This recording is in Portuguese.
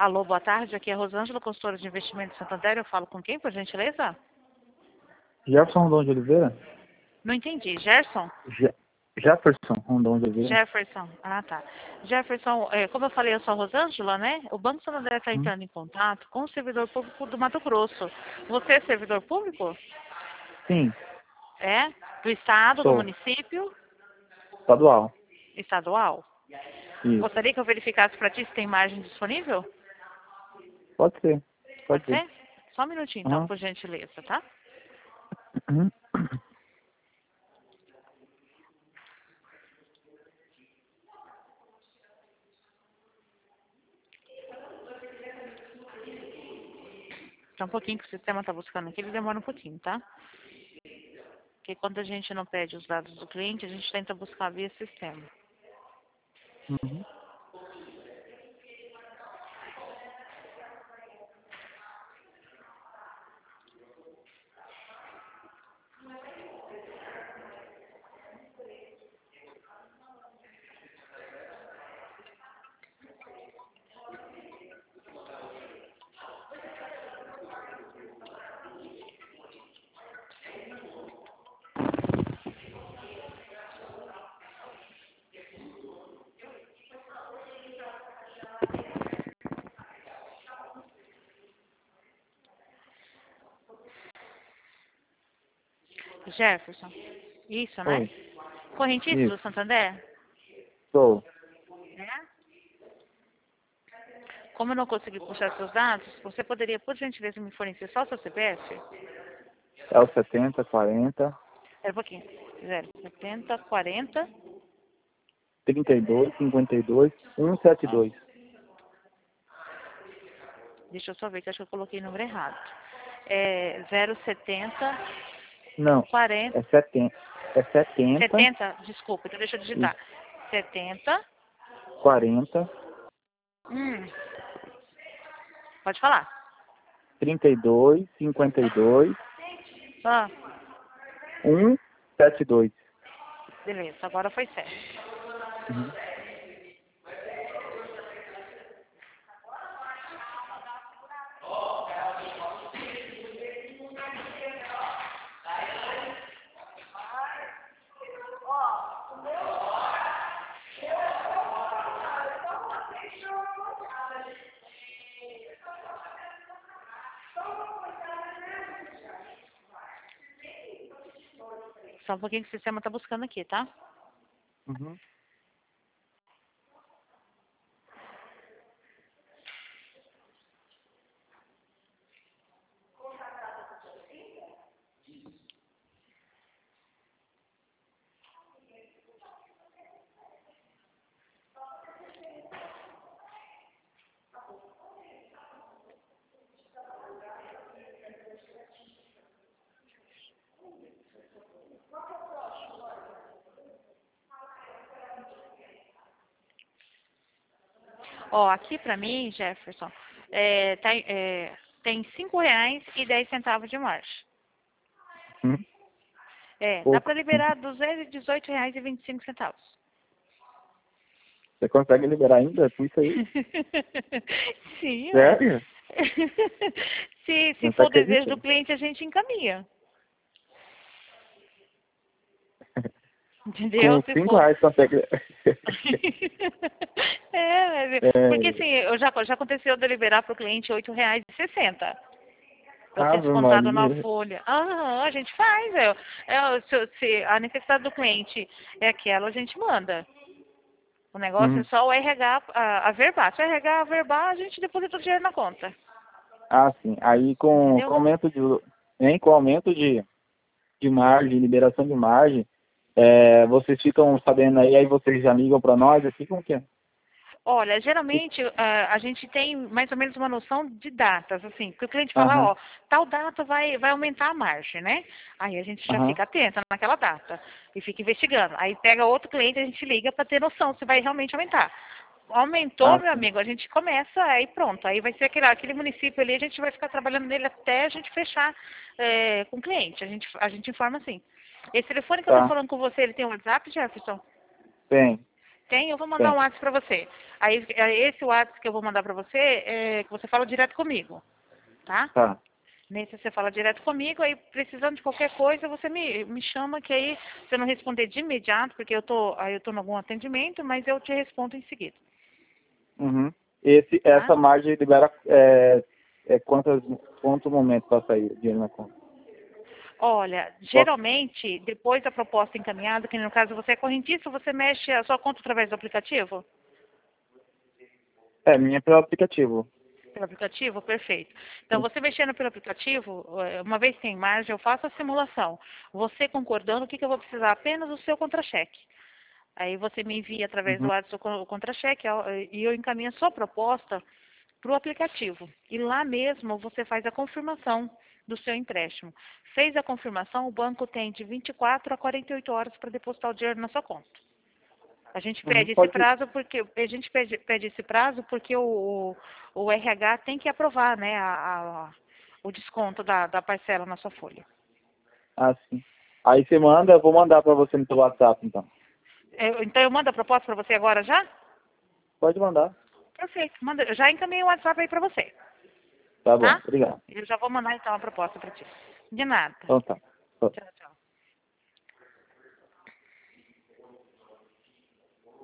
Alô, boa tarde. Aqui é a Rosângela, consultora de investimento de Santander. Eu falo com quem, por gentileza? Jefferson Rondon de Oliveira? Não entendi. Gerson? Jefferson Rondon de Oliveira? Jefferson. Ah, tá. Jefferson, como eu falei, eu sou a Rosângela, né? O Banco Santander está entrando em contato com o servidor público do Mato Grosso. Você é servidor público? Sim, É? Do estado, do sou. município? Estadual. Estadual? Isso. Gostaria que eu verificasse para ti se tem margem disponível? Pode ser. Pode Pode ser. ser? Só um minutinho, então, Aham. por gentileza, tá? Uhum. Só um pouquinho que o sistema está buscando aqui, ele demora um pouquinho, tá? Porque quando a gente não pede os dados do cliente, a gente tenta buscar via sistema. Uhum. Jefferson, isso, né? Oi. Correntista do Isso. Santander? Sou. É? Como eu não consegui puxar seus dados, você poderia, por gentileza, me fornecer só o seu CPF? É o 7040 Espera um pouquinho. 070 40. 32 52 172. Deixa eu só ver, que acho que eu coloquei o número errado. É 070 Não, 40. é 70. É 70. 70, desculpa, então deixa eu digitar. Isso. 70. 40 Hum, pode falar. 32 52 Ah, 172. beleza, agora foi certo. Uhum. Só um pouquinho que o sistema está buscando aqui, tá? Uhum. Ó, aqui pra mim, Jefferson, tem R$ 5,10 de margem. Uhum. Dá Pouco. para liberar R$ 218,25. Você consegue liberar ainda com isso aí? Sim, né? Sério? Se Não tá for o desejo do acreditando. cliente, a gente encaminha. Entendeu? Com Se for. R$ 5 consegue. Porque assim, É, já aconteceu de eu liberar para o cliente R$ 8,60. Para ser Ave descontado na Maria. folha. Aham, a gente faz. Se a necessidade do cliente é aquela, a gente manda. O negócio é Uhum. só o RH averbar. Se o RH averbar, a gente deposita o dinheiro na conta. Ah, sim. Aí com Entendeu? aumento com aumento de margem, liberação de margem, vocês ficam sabendo aí vocês já ligam para nós, assim como que é? Olha, geralmente a gente tem mais ou menos uma noção de datas, assim, porque o cliente fala, Aham, ó, tal data vai aumentar a margem, né? Aí a gente já aham, fica atenta naquela data e fica investigando. Aí pega outro cliente, a gente liga para ter noção se vai realmente aumentar. Aumentou, ah, meu sim, amigo, a gente começa, aí pronto. Aí vai ser aquele município ali, a gente vai ficar trabalhando nele até a gente fechar com o cliente. A gente informa assim. Esse telefone que eu tô tá, falando com você, ele tem um WhatsApp, Jefferson? tem. Tem, eu vou mandar Tem. um WhatsApp para você. Aí, esse WhatsApp que eu vou mandar para você, que você fala direto comigo, tá? Tá. Nesse você fala direto comigo, aí precisando de qualquer coisa, você me chama, que aí se eu não responder de imediato, porque aí eu tô em algum atendimento, mas eu te respondo em seguida, Uhum. tá? Essa margem libera quantos momentos para sair o dinheiro na conta? Olha, Qual- geralmente, depois da proposta encaminhada, que no caso você é correntista, você mexe a sua conta através do aplicativo? Minha é pelo aplicativo. Pelo aplicativo? Perfeito. Então, você mexendo pelo aplicativo, uma vez que tem margem, eu faço a simulação. Você concordando, o que eu vou precisar? Apenas o seu contra-cheque. Aí você me envia através do Uhum. WhatsApp o contra-cheque e eu encaminho a sua proposta para o aplicativo. E lá mesmo você faz a confirmação do seu empréstimo. Fez a confirmação, o banco tem de 24 a 48 horas para depositar o dinheiro na sua conta. A gente Uhum. pede esse prazo porque pede esse prazo porque o RH tem que aprovar, né, o desconto da parcela na sua folha. Sim. Aí você manda, eu vou mandar para você no seu WhatsApp, então. Então eu mando a proposta para você agora já? Pode mandar. Perfeito. Manda, eu já encaminhei o WhatsApp aí para você, Tá bom, tá? obrigado. Eu já vou mandar então a proposta para ti. De nada. Então tá. Tchau, tchau.